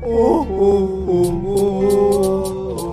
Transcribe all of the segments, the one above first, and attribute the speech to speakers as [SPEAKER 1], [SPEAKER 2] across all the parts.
[SPEAKER 1] Oh, oh, oh,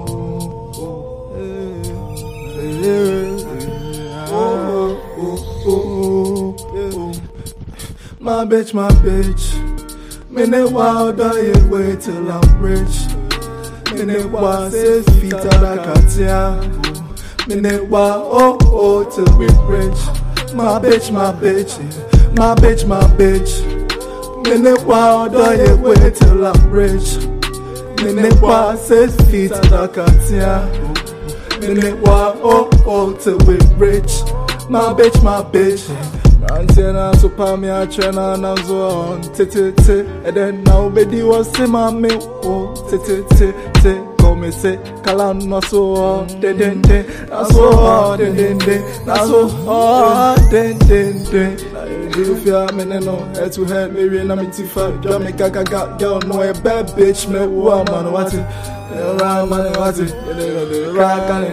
[SPEAKER 1] my bitch, my bitch. Minute wild, I wait till I'm rich. Minute wild, 6 feet out of Katia. Minute wild, oh, till we rich. My bitch, my bitch. My bitch, my bitch. Minute wild, I wait till I'm rich. Minute wild, 6 feet out of Katia. Minute wild, oh, till we rich. My bitch, my bitch. Antenna so pa me a chena na zo on tete and then now baby was say my me oh tete go me say kala no so den na so den na so den you feel me no head to head me na me tifa do me gaga girl no a bad bitch me woman what it right man what it right can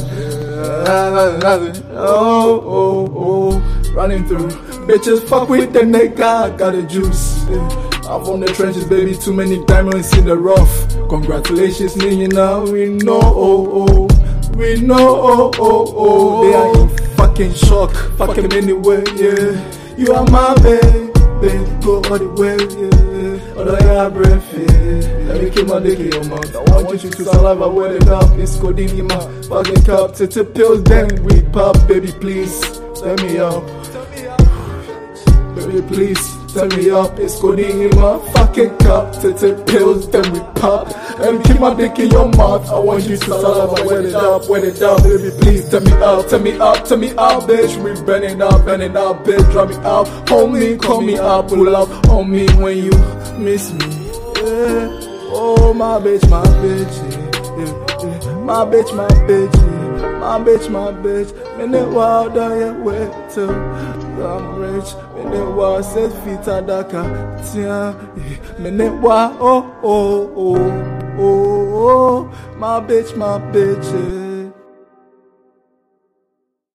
[SPEAKER 1] it oh running through bitches, fuck with the nigga, I got the juice. I'm from the trenches, baby, too many diamonds in the rough. Congratulations, me, now we know, we know, they are in fucking shock, fucking anyway, yeah. You are my baby, go all the way, yeah. Although I have breath, yeah. Let me keep my dick in your mouth. I want you to saliva, wet it up, it's codeine in my fucking cup. Tete pills, then we pop, baby, please, let me out. Baby, please, turn me up. It's codeine in my fucking cup. Tete pills, then we pop. And keep my dick in your mouth. I want you to saliva, wet it up, baby, please, turn me up, bitch. We burn it up, bitch. Drop me out, homie, call me up, pull up on me when you miss me. Yeah. Oh, my bitch, my bitch, yeah. My bitch, my bitch, yeah. My bitch, my bitch. Minute wild, I wait till I'm rich. Minute wild, 6 feet out of Katia. Minute wild, oh, my bitch, my bitch, yeah.